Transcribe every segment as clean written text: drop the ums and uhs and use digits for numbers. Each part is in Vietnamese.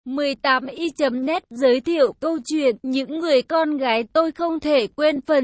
18i.net giới thiệu câu chuyện Những người con gái tôi không thể quên phần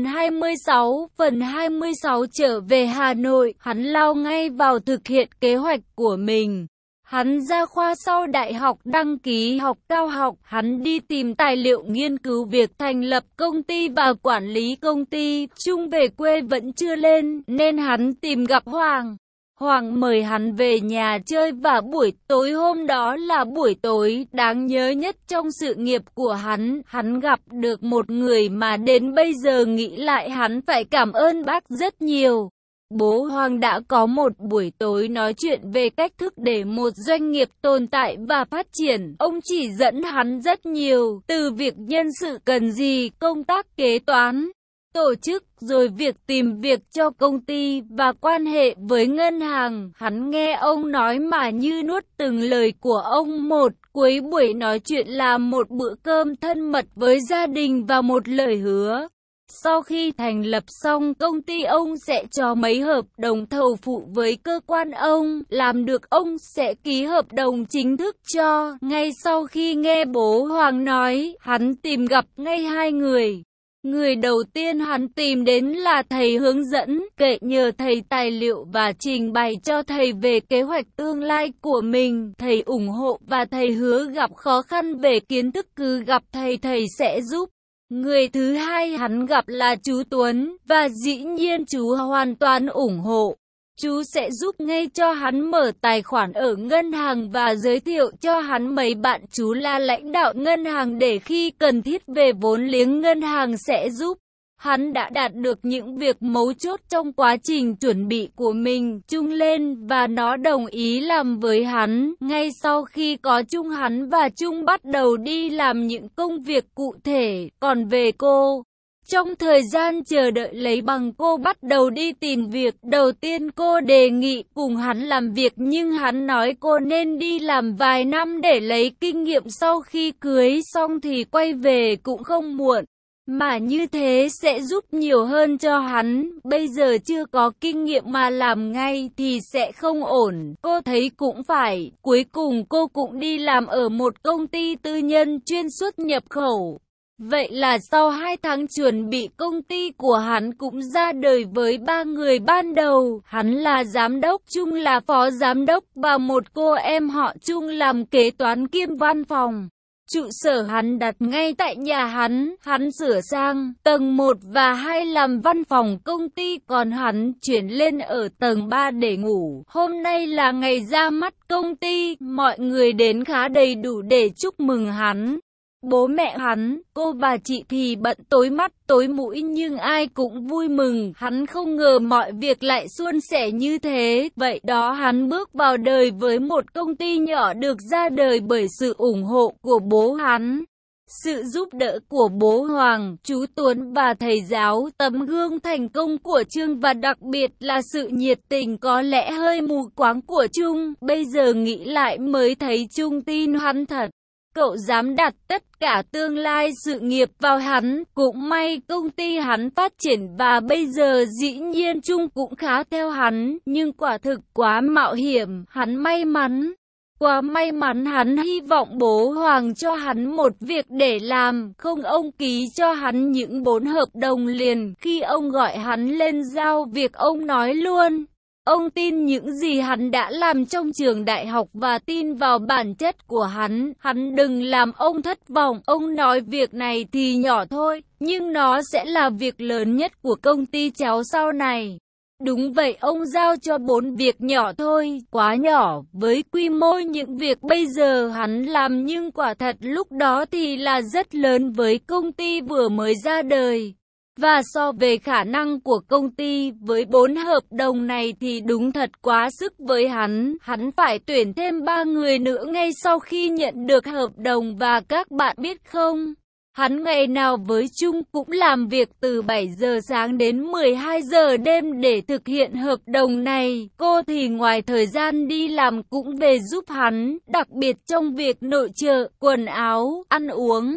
26. Phần 26 trở về Hà Nội, hắn lao ngay vào thực hiện kế hoạch của mình. Hắn ra khoa sau đại học đăng ký học cao học, hắn đi tìm tài liệu nghiên cứu việc thành lập công ty và quản lý công ty. Trung về quê vẫn chưa lên, nên hắn tìm gặp Hoàng. Hoàng mời hắn về nhà chơi và buổi tối hôm đó là buổi tối đáng nhớ nhất trong sự nghiệp của hắn. Hắn gặp được một người mà đến bây giờ nghĩ lại hắn phải cảm ơn bác rất nhiều. Bố Hoàng đã có một buổi tối nói chuyện về cách thức để một doanh nghiệp tồn tại và phát triển. Ông chỉ dẫn hắn rất nhiều, từ việc nhân sự cần gì, công tác kế toán, tổ chức, rồi việc tìm việc cho công ty và quan hệ với ngân hàng. Hắn nghe ông nói mà như nuốt từng lời của ông một. Cuối buổi nói chuyện là một bữa cơm thân mật với gia đình và một lời hứa. Sau khi thành lập xong công ty, ông sẽ cho mấy hợp đồng thầu phụ với cơ quan ông. Làm được ông sẽ ký hợp đồng chính thức cho. Ngay sau khi nghe bố Hoàng nói, hắn tìm gặp ngay hai người. Người đầu tiên hắn tìm đến là thầy hướng dẫn, kể nhờ thầy tài liệu và trình bày cho thầy về kế hoạch tương lai của mình. Thầy ủng hộ và thầy hứa gặp khó khăn về kiến thức cứ gặp thầy sẽ giúp. Người thứ hai hắn gặp là chú Tuấn, và dĩ nhiên chú hoàn toàn ủng hộ. Chú sẽ giúp ngay cho hắn mở tài khoản ở ngân hàng và giới thiệu cho hắn mấy bạn chú là lãnh đạo ngân hàng để khi cần thiết về vốn liếng ngân hàng sẽ giúp. Hắn đã đạt được những việc mấu chốt trong quá trình chuẩn bị của mình. Trung lên và nó đồng ý làm với hắn. Ngay sau khi có Trung, hắn và Trung bắt đầu đi làm những công việc cụ thể. Còn về cô, trong thời gian chờ đợi lấy bằng, cô bắt đầu đi tìm việc. Đầu tiên cô đề nghị cùng hắn làm việc, nhưng hắn nói cô nên đi làm vài năm để lấy kinh nghiệm, sau khi cưới xong thì quay về cũng không muộn. Mà như thế sẽ giúp nhiều hơn cho hắn. Bây giờ chưa có kinh nghiệm mà làm ngay thì sẽ không ổn. Cô thấy cũng phải. Cuối cùng cô cũng đi làm ở một công ty tư nhân chuyên xuất nhập khẩu. Vậy là sau 2 tháng chuẩn bị, công ty của hắn cũng ra đời với 3 người ban đầu. Hắn là giám đốc, Trung là phó giám đốc và một cô em họ Trung làm kế toán kiêm văn phòng. Trụ sở hắn đặt ngay tại nhà hắn sửa sang tầng 1 và 2 làm văn phòng công ty, còn hắn chuyển lên ở tầng 3 để ngủ. Hôm nay là ngày ra mắt công ty, mọi người đến khá đầy đủ để chúc mừng hắn. Bố mẹ hắn, cô bà chị thì bận tối mắt tối mũi nhưng ai cũng vui mừng. Hắn không ngờ mọi việc lại suôn sẻ như thế. Vậy đó, hắn bước vào đời với một công ty nhỏ được ra đời bởi sự ủng hộ của bố hắn, sự giúp đỡ của bố Hoàng, chú Tuấn và thầy giáo, tấm gương thành công của Trương và đặc biệt là sự nhiệt tình có lẽ hơi mù quáng của Trung. Bây giờ nghĩ lại mới thấy Trung tin hắn thật. Cậu dám đặt tất cả tương lai sự nghiệp vào hắn. Cũng may công ty hắn phát triển và bây giờ dĩ nhiên Trung cũng khá theo hắn. Nhưng quả thực quá mạo hiểm. Hắn may mắn. Quá may mắn, hắn hy vọng bố Hoàng cho hắn một việc để làm. Không, ông ký cho hắn những 4 hợp đồng liền. Khi ông gọi hắn lên giao việc, ông nói luôn. Ông tin những gì hắn đã làm trong trường đại học và tin vào bản chất của hắn đừng làm ông thất vọng. Ông nói việc này thì nhỏ thôi, nhưng nó sẽ là việc lớn nhất của công ty cháu sau này. Đúng vậy, ông giao cho 4 việc nhỏ thôi, quá nhỏ với quy mô những việc bây giờ hắn làm, nhưng quả thật lúc đó thì là rất lớn với công ty vừa mới ra đời. Và so về khả năng của công ty, với 4 hợp đồng này thì đúng thật quá sức với hắn phải tuyển thêm 3 người nữa ngay sau khi nhận được hợp đồng. Và các bạn biết không, hắn ngày nào với Trung cũng làm việc từ 7 giờ sáng đến 12 giờ đêm để thực hiện hợp đồng này. Cô thì ngoài thời gian đi làm cũng về giúp hắn, đặc biệt trong việc nội trợ, quần áo, ăn uống.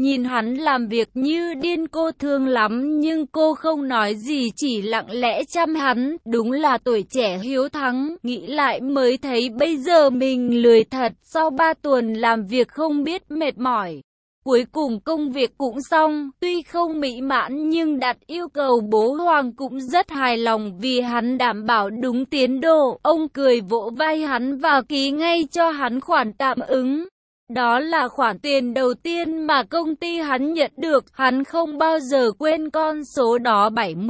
Nhìn hắn làm việc như điên cô thương lắm nhưng cô không nói gì chỉ lặng lẽ chăm hắn. Đúng là tuổi trẻ hiếu thắng, nghĩ lại mới thấy bây giờ mình lười thật. Sau 3 tuần làm việc không biết mệt mỏi. Cuối cùng công việc cũng xong, tuy không mỹ mãn nhưng đặt yêu cầu bố Hoàng cũng rất hài lòng vì hắn đảm bảo đúng tiến độ. Ông cười vỗ vai hắn và ký ngay cho hắn khoản tạm ứng. Đó là khoản tiền đầu tiên mà công ty hắn nhận được, hắn không bao giờ quên con số đó.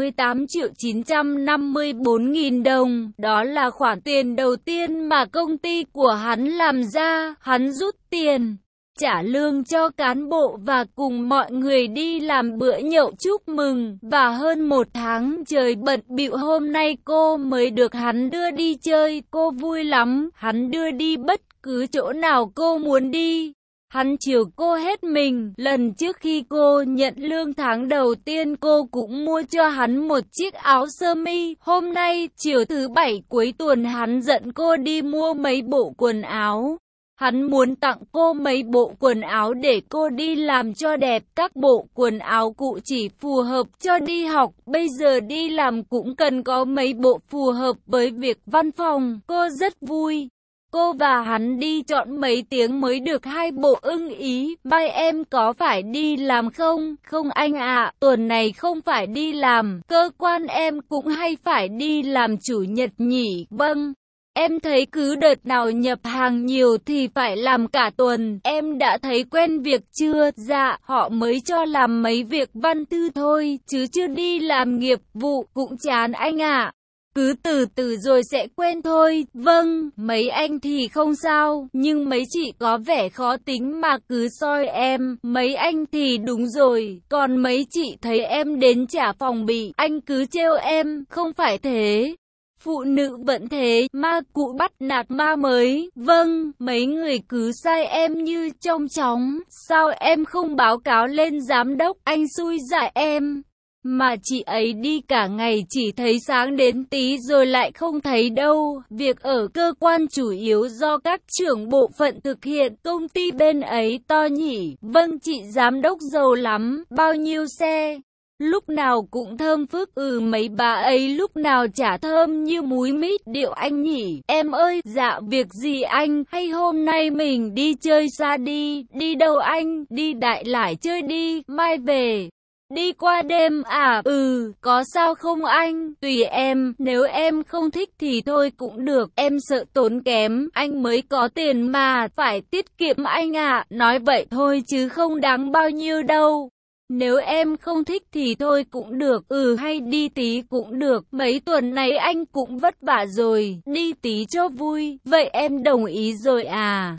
78.954.000 đồng. Đó là khoản tiền đầu tiên mà công ty của hắn làm ra, hắn rút tiền, trả lương cho cán bộ và cùng mọi người đi làm bữa nhậu chúc mừng. Và hơn 1 tháng trời bận bịu hôm nay cô mới được hắn đưa đi chơi, cô vui lắm, hắn đưa đi bất cứ chỗ nào cô muốn đi. Hắn chiều cô hết mình. Lần trước khi cô nhận lương tháng đầu tiên cô cũng mua cho hắn một chiếc áo sơ mi. Hôm nay chiều thứ Bảy cuối tuần hắn dẫn cô đi mua mấy bộ quần áo. Hắn muốn tặng cô mấy bộ quần áo để cô đi làm cho đẹp. Các bộ quần áo cũ chỉ phù hợp cho đi học, bây giờ đi làm cũng cần có mấy bộ phù hợp với việc văn phòng. Cô rất vui. Cô và hắn đi chọn mấy tiếng mới được 2 bộ ưng ý. Mai em có phải đi làm không? Không anh ạ, tuần này không phải đi làm, cơ quan em cũng hay phải đi làm chủ nhật nhỉ. Vâng. Em thấy cứ đợt nào nhập hàng nhiều thì phải làm cả tuần. Em đã thấy quen việc chưa? Dạ, họ mới cho làm mấy việc văn thư thôi, chứ chưa đi làm nghiệp vụ, cũng chán anh ạ. Cứ từ từ rồi sẽ quen thôi. Vâng, mấy anh thì không sao, nhưng mấy chị có vẻ khó tính mà cứ soi em. Mấy anh thì đúng rồi, còn mấy chị thấy em đến trả phòng bị, anh cứ trêu em, không phải thế. Phụ nữ vẫn thế, ma cũ bắt nạt ma mới. Vâng, mấy người cứ sai em như trong chóng. Sao em không báo cáo lên giám đốc, anh xui dại em. Mà chị ấy đi cả ngày chỉ thấy sáng đến tí rồi lại không thấy đâu. Việc ở cơ quan chủ yếu do các trưởng bộ phận thực hiện. Công ty bên ấy to nhỉ? Vâng chị giám đốc giàu lắm. Bao nhiêu xe? Lúc nào cũng thơm phức. Mấy bà ấy lúc nào chả thơm như múi mít điệu anh nhỉ. Em ơi, dạ việc gì anh? Hay hôm nay mình đi chơi xa đi? Đi đâu anh? Đi Đại Lải chơi đi, mai về. Đi qua đêm à? Có sao không anh? Tùy em, nếu em không thích thì thôi cũng được. Em sợ tốn kém, anh mới có tiền mà, phải tiết kiệm anh ạ. Nói vậy thôi chứ không đáng bao nhiêu đâu. Nếu em không thích thì thôi cũng được, hay đi tí cũng được. Mấy tuần này anh cũng vất vả rồi, đi tí cho vui. Vậy em đồng ý rồi à?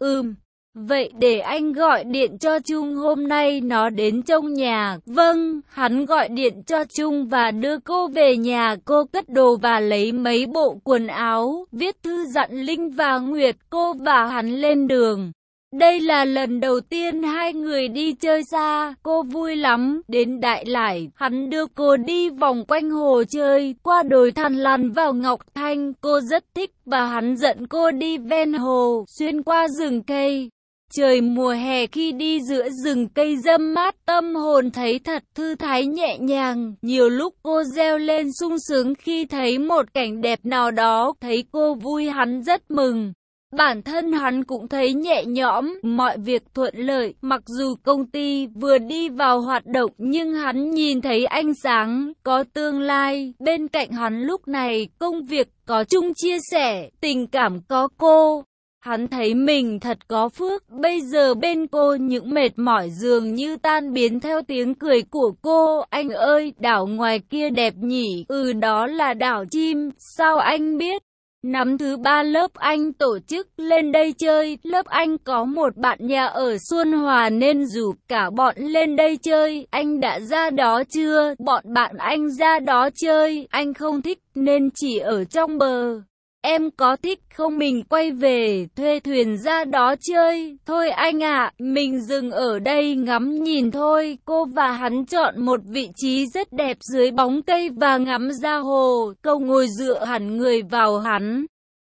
Vậy để anh gọi điện cho Trung hôm nay nó đến trong nhà. Vâng, hắn gọi điện cho Trung và đưa cô về nhà. Cô cất đồ và lấy mấy bộ quần áo, viết thư dặn Linh và Nguyệt. Cô và hắn lên đường. Đây là lần đầu tiên hai người đi chơi xa, cô vui lắm. Đến Đại Lải, hắn đưa cô đi vòng quanh hồ chơi, qua đồi Thằn Lằn vào Ngọc Thanh. Cô rất thích và hắn dẫn cô đi ven hồ, xuyên qua rừng cây. Trời mùa hè khi đi giữa rừng cây râm mát, tâm hồn thấy thật thư thái nhẹ nhàng. Nhiều lúc cô reo lên sung sướng khi thấy một cảnh đẹp nào đó, thấy cô vui hắn rất mừng. Bản thân hắn cũng thấy nhẹ nhõm, mọi việc thuận lợi. Mặc dù công ty vừa đi vào hoạt động nhưng hắn nhìn thấy ánh sáng, có tương lai. Bên cạnh hắn lúc này, công việc có Chung chia sẻ, tình cảm có cô. Hắn thấy mình thật có phước, bây giờ bên cô những mệt mỏi dường như tan biến theo tiếng cười của cô. Anh ơi, đảo ngoài kia đẹp nhỉ? Đó là đảo chim, sao anh biết? Năm thứ 3 lớp anh tổ chức lên đây chơi, lớp anh có một bạn nhà ở Xuân Hòa nên rủ cả bọn lên đây chơi. Anh đã ra đó chưa? Bọn bạn anh ra đó chơi, anh không thích nên chỉ ở trong bờ. Em có thích không mình quay về, thuê thuyền ra đó chơi? Thôi anh ạ, mình dừng ở đây ngắm nhìn thôi. Cô và hắn chọn một vị trí rất đẹp dưới bóng cây và ngắm ra hồ. Cô ngồi dựa hẳn người vào hắn.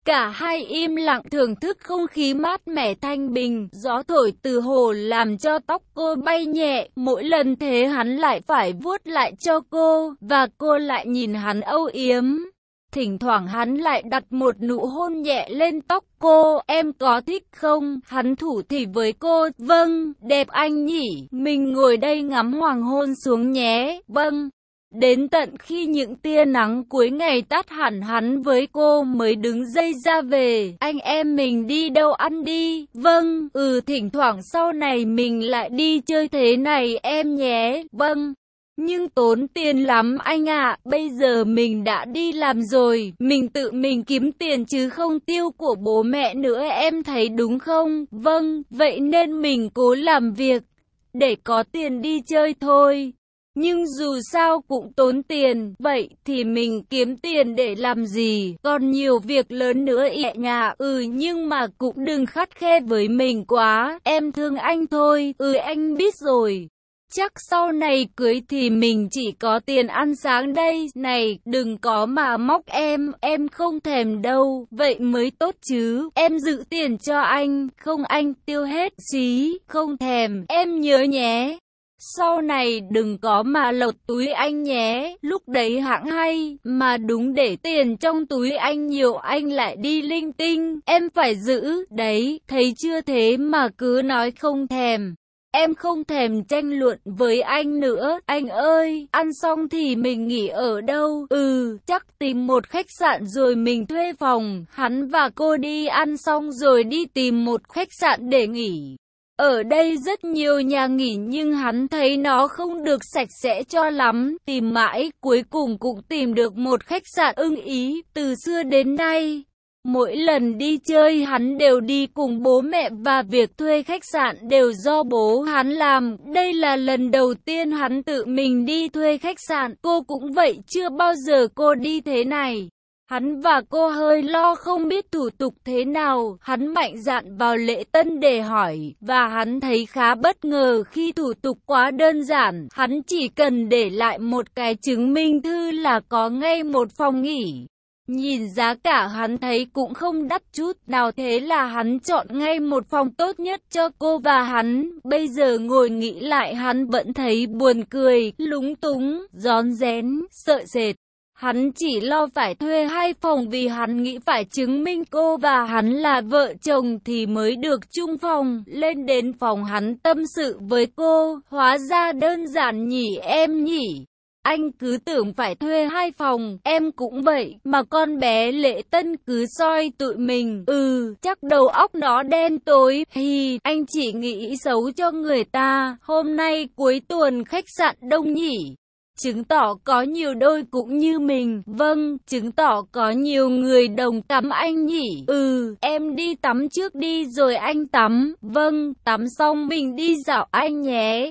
Cả hai im lặng thưởng thức không khí mát mẻ thanh bình, gió thổi từ hồ làm cho tóc cô bay nhẹ, mỗi lần thế hắn lại phải vuốt lại cho cô, và cô lại nhìn hắn âu yếm. Thỉnh thoảng hắn lại đặt một nụ hôn nhẹ lên tóc cô, em có thích không? Hắn thủ thỉ với cô, vâng, đẹp anh nhỉ, mình ngồi đây ngắm hoàng hôn xuống nhé, vâng. Đến tận khi những tia nắng cuối ngày tắt hẳn hắn với cô mới đứng dậy ra về. Anh em mình đi đâu ăn đi? Vâng, thỉnh thoảng sau này mình lại đi chơi thế này em nhé. Vâng. Nhưng tốn tiền lắm anh ạ, bây giờ mình đã đi làm rồi, mình tự mình kiếm tiền chứ không tiêu của bố mẹ nữa em thấy đúng không? Vâng, vậy nên mình cố làm việc để có tiền đi chơi thôi. Nhưng dù sao cũng tốn tiền, vậy thì mình kiếm tiền để làm gì? Còn nhiều việc lớn nữa ị nhà. Nhưng mà cũng đừng khắt khe với mình quá, em thương anh thôi. Anh biết rồi. Chắc sau này cưới thì mình chỉ có tiền ăn sáng đây. Này, đừng có mà móc em không thèm đâu. Vậy mới tốt chứ. Em giữ tiền cho anh, không anh tiêu hết xí, không thèm, em nhớ nhé. Sau này đừng có mà lột túi anh nhé, lúc đấy hãng hay, mà đúng để tiền trong túi anh nhiều anh lại đi linh tinh, em phải giữ, đấy, thấy chưa thế mà cứ nói không thèm. Em không thèm tranh luận với anh nữa, anh ơi, ăn xong thì mình nghỉ ở đâu? Chắc tìm một khách sạn rồi mình thuê phòng, hắn và cô đi ăn xong rồi đi tìm một khách sạn để nghỉ. Ở đây rất nhiều nhà nghỉ nhưng hắn thấy nó không được sạch sẽ cho lắm, tìm mãi, cuối cùng cũng tìm được một khách sạn ưng ý, từ xưa đến nay. Mỗi lần đi chơi hắn đều đi cùng bố mẹ và việc thuê khách sạn đều do bố hắn làm. Đây là lần đầu tiên hắn tự mình đi thuê khách sạn, cô cũng vậy, chưa bao giờ cô đi thế này. Hắn và cô hơi lo không biết thủ tục thế nào, hắn mạnh dạn vào lễ tân để hỏi, và hắn thấy khá bất ngờ khi thủ tục quá đơn giản, hắn chỉ cần để lại một cái chứng minh thư là có ngay một phòng nghỉ. Nhìn giá cả hắn thấy cũng không đắt chút nào, thế là hắn chọn ngay một phòng tốt nhất cho cô và hắn. Bây giờ ngồi nghĩ lại hắn vẫn thấy buồn cười, lúng túng, rón rén, sợ sệt. Hắn chỉ lo phải thuê 2 phòng vì hắn nghĩ phải chứng minh cô và hắn là vợ chồng thì mới được chung phòng. Lên đến phòng hắn tâm sự với cô, hóa ra đơn giản nhỉ em nhỉ. Anh cứ tưởng phải thuê 2 phòng, em cũng vậy, mà con bé Lệ Tân cứ soi tụi mình. Chắc đầu óc nó đen tối, anh chỉ nghĩ xấu cho người ta. Hôm nay cuối tuần khách sạn đông nhỉ. Chứng tỏ có nhiều đôi cũng như mình. Vâng, chứng tỏ có nhiều người đồng tắm anh nhỉ. Em đi tắm trước đi rồi anh tắm. Vâng, tắm xong mình đi dạo anh nhé.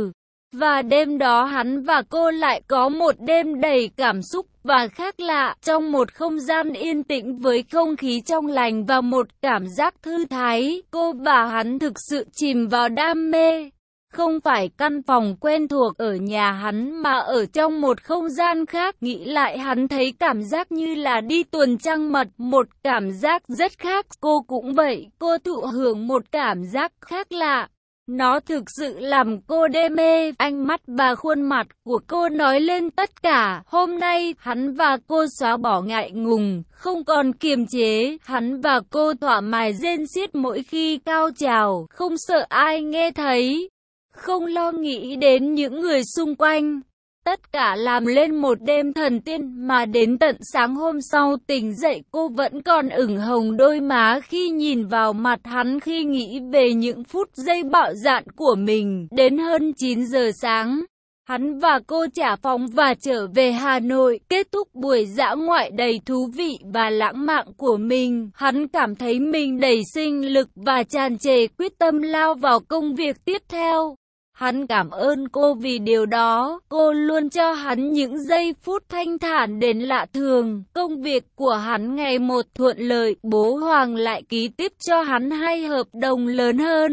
Và đêm đó hắn và cô lại có một đêm đầy cảm xúc và khác lạ, trong một không gian yên tĩnh với không khí trong lành và một cảm giác thư thái, cô và hắn thực sự chìm vào đam mê. Không phải căn phòng quen thuộc ở nhà hắn mà ở trong một không gian khác, nghĩ lại hắn thấy cảm giác như là đi tuần trăng mật, một cảm giác rất khác. Cô cũng vậy, cô thụ hưởng một cảm giác khác lạ. Nó thực sự làm cô đê mê, ánh mắt và khuôn mặt của cô nói lên tất cả. Hôm nay, hắn và cô xóa bỏ ngại ngùng, không còn kiềm chế. Hắn và cô thỏa mãn rên xiết mỗi khi cao trào, không sợ ai nghe thấy, không lo nghĩ đến những người xung quanh. Tất cả làm lên một đêm thần tiên mà đến tận sáng hôm sau tỉnh dậy cô vẫn còn ửng hồng đôi má khi nhìn vào mặt hắn, khi nghĩ về những phút giây bạo dạn của mình. Đến hơn 9 giờ sáng, hắn và cô trả phòng và trở về Hà Nội, kết thúc buổi dã ngoại đầy thú vị và lãng mạn của mình. Hắn cảm thấy mình đầy sinh lực và tràn trề quyết tâm lao vào công việc tiếp theo. Hắn cảm ơn cô vì điều đó, cô luôn cho hắn những giây phút thanh thản đến lạ thường. Công việc của hắn ngày một thuận lợi, bố Hoàng lại ký tiếp cho hắn 2 hợp đồng lớn hơn.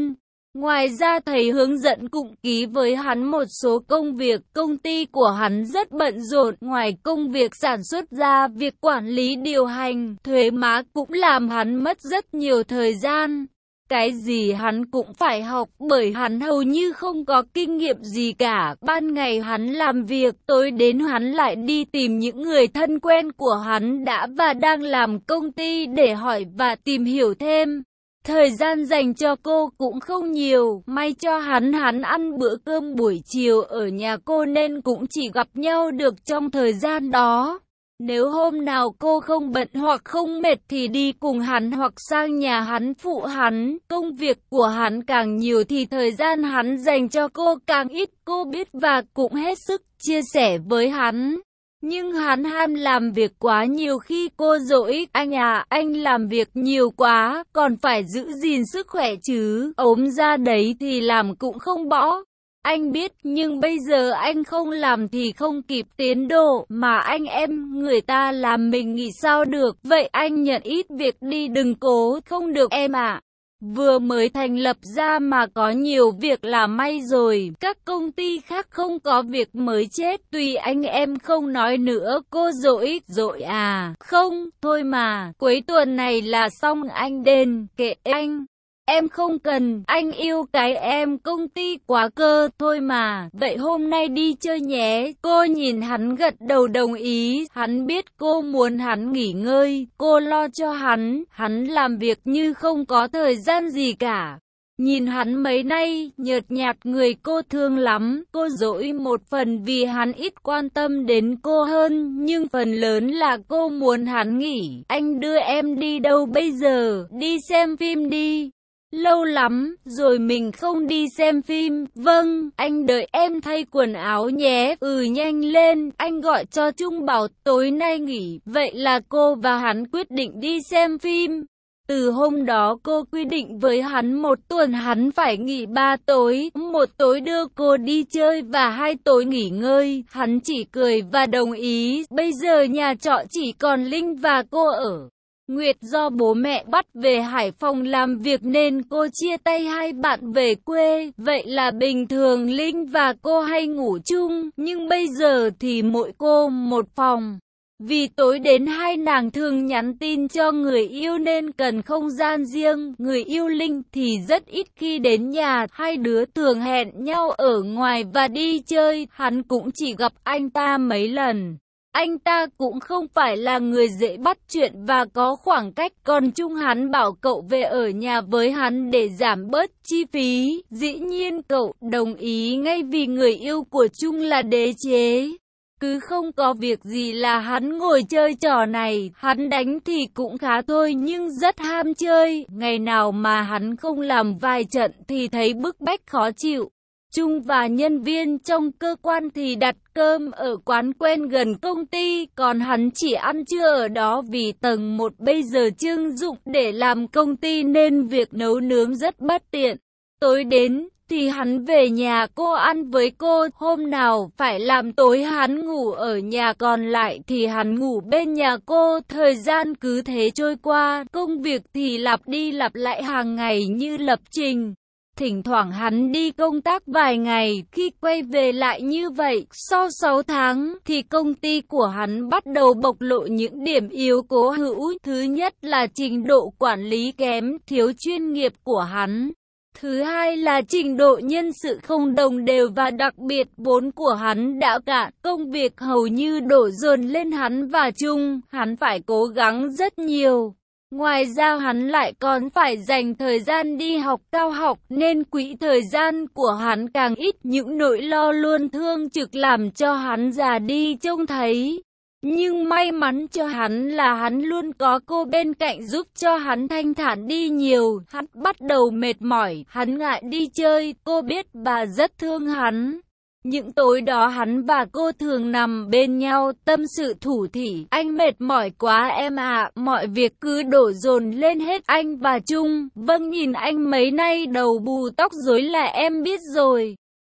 Ngoài ra thầy hướng dẫn cũng ký với hắn một số công việc, công ty của hắn rất bận rộn, ngoài công việc sản xuất ra, việc quản lý điều hành, thuế má cũng làm hắn mất rất nhiều thời gian. Cái gì hắn cũng phải học bởi hắn hầu như không có kinh nghiệm gì cả. Ban ngày hắn làm việc, tối đến hắn lại đi tìm những người thân quen của hắn đã và đang làm công ty để hỏi và tìm hiểu thêm. Thời gian dành cho cô cũng không nhiều, may cho hắn ăn bữa cơm buổi chiều ở nhà cô nên cũng chỉ gặp nhau được trong thời gian đó. Nếu hôm nào cô không bận hoặc không mệt thì đi cùng hắn hoặc sang nhà hắn phụ hắn. Công việc của hắn càng nhiều thì thời gian hắn dành cho cô càng ít, cô biết và cũng hết sức chia sẻ với hắn. Nhưng hắn ham làm việc quá nhiều khi cô dỗi, anh à, anh làm việc nhiều quá, còn phải giữ gìn sức khỏe chứ, ốm ra đấy thì làm cũng không bỏ. Anh biết, nhưng bây giờ anh không làm thì không kịp tiến độ, mà anh em, người ta làm mình nghỉ sao được, vậy anh nhận ít việc đi đừng cố, không được em ạ. Vừa mới thành lập ra mà có nhiều việc là may rồi, các công ty khác không có việc mới chết, tùy anh em không nói nữa, cô dỗi à, không, thôi mà, cuối tuần này là xong anh đền, kệ anh. Em không cần, anh yêu cái em công ty quá cơ, thôi mà, vậy hôm nay đi chơi nhé. Cô nhìn hắn gật đầu đồng ý, hắn biết cô muốn hắn nghỉ ngơi, cô lo cho hắn làm việc như không có thời gian gì cả. Nhìn hắn mấy nay, nhợt nhạt người cô thương lắm, cô dỗi một phần vì hắn ít quan tâm đến cô hơn, nhưng phần lớn là cô muốn hắn nghỉ. Anh đưa em đi đâu bây giờ? Đi xem phim đi. Lâu lắm rồi mình không đi xem phim. Vâng, anh đợi em thay quần áo nhé. Nhanh lên, anh gọi cho Trung bảo tối nay nghỉ. Vậy là cô và hắn quyết định đi xem phim. Từ hôm đó cô quy định với hắn một tuần hắn phải nghỉ 3 tối. Một tối đưa cô đi chơi và 2 tối nghỉ ngơi. Hắn chỉ cười và đồng ý. Bây giờ nhà trọ chỉ còn Linh và cô ở. Nguyệt do bố mẹ bắt về Hải Phòng làm việc nên cô chia tay hai bạn về quê. Vậy là bình thường Linh và cô hay ngủ chung, nhưng bây giờ thì mỗi cô một phòng. Vì tối đến hai nàng thường nhắn tin cho người yêu nên cần không gian riêng. Người yêu Linh thì rất ít khi đến nhà, hai đứa thường hẹn nhau ở ngoài và đi chơi. Hắn cũng chỉ gặp anh ta mấy lần. Anh ta cũng không phải là người dễ bắt chuyện và có khoảng cách, còn Trung hắn bảo cậu về ở nhà với hắn để giảm bớt chi phí. Dĩ nhiên cậu đồng ý ngay vì người yêu của Trung là đế chế. Cứ không có việc gì là hắn ngồi chơi trò này, hắn đánh thì cũng khá thôi nhưng rất ham chơi. Ngày nào mà hắn không làm vài trận thì thấy bức bách khó chịu. Trung và nhân viên trong cơ quan thì đặt cơm ở quán quen gần công ty, còn hắn chỉ ăn trưa ở đó vì tầng 1 bây giờ trưng dụng để làm công ty nên việc nấu nướng rất bất tiện. Tối đến thì hắn về nhà cô ăn với cô, hôm nào phải làm tối hắn ngủ ở nhà còn lại thì hắn ngủ bên nhà cô. Thời gian cứ thế trôi qua, công việc thì lặp đi lặp lại hàng ngày như lập trình. Thỉnh thoảng hắn đi công tác vài ngày, khi quay về lại như vậy. Sau 6 tháng thì công ty của hắn bắt đầu bộc lộ những điểm yếu cố hữu. Thứ nhất là trình độ quản lý kém, thiếu chuyên nghiệp của hắn. Thứ hai là trình độ nhân sự không đồng đều và đặc biệt vốn của hắn đã cạn. Công việc hầu như đổ dồn lên hắn và Trung, hắn phải cố gắng rất nhiều. Ngoài ra hắn lại còn phải dành thời gian đi học cao học nên quỹ thời gian của hắn càng ít. Những nỗi lo luôn thương trực làm cho hắn già đi trông thấy. Nhưng may mắn cho hắn là hắn luôn có cô bên cạnh giúp cho hắn thanh thản đi nhiều. Hắn bắt đầu mệt mỏi, hắn ngại đi chơi, cô biết bà rất thương hắn. Những tối đó hắn và cô thường nằm bên nhau tâm sự thủ thỉ. Anh mệt mỏi quá em ạ, mọi việc cứ đổ dồn lên hết anh và Trung. Vâng, nhìn anh mấy nay đầu bù tóc rối là em biết rồi.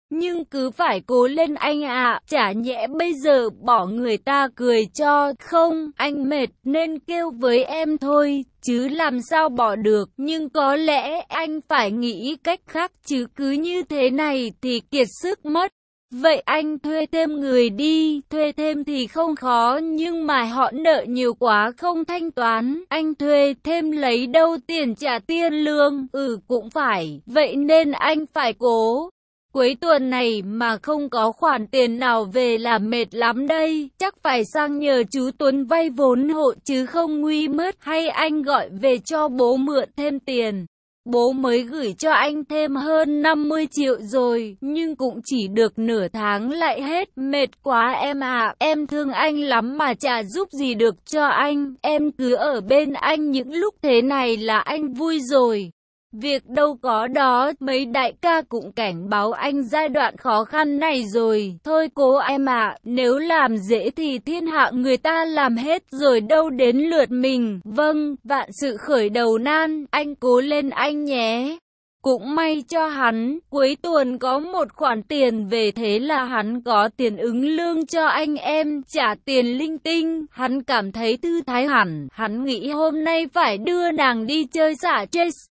Nhưng cứ phải cố lên anh ạ, chả nhẽ bây giờ bỏ người ta cười cho, không, anh mệt nên kêu với em thôi, chứ làm sao bỏ được, nhưng có lẽ anh phải nghĩ cách khác chứ cứ như thế này thì kiệt sức mất. Vậy anh thuê thêm người đi, thuê thêm thì không khó nhưng mà họ nợ nhiều quá không thanh toán, anh thuê thêm lấy đâu tiền trả tiền lương, cũng phải, vậy nên anh phải cố. Cuối tuần này mà không có khoản tiền nào về là mệt lắm đây, chắc phải sang nhờ chú Tuấn vay vốn hộ chứ không nguy mất, hay anh gọi về cho bố mượn thêm tiền. Bố mới gửi cho anh thêm hơn 50 triệu rồi, nhưng cũng chỉ được nửa tháng lại hết, mệt quá em ạ, em thương anh lắm mà chả giúp gì được cho anh, em cứ ở bên anh những lúc thế này là anh vui rồi. Việc đâu có đó, mấy đại ca cũng cảnh báo anh giai đoạn khó khăn này rồi, thôi cố em ạ, nếu làm dễ thì thiên hạ người ta làm hết rồi đâu đến lượt mình, vâng, vạn sự khởi đầu nan, anh cố lên anh nhé. Cũng may cho hắn, cuối tuần có một khoản tiền về thế là hắn có tiền ứng lương cho anh em, trả tiền linh tinh, hắn cảm thấy thư thái hẳn, hắn nghĩ hôm nay phải đưa nàng đi chơi xả stress.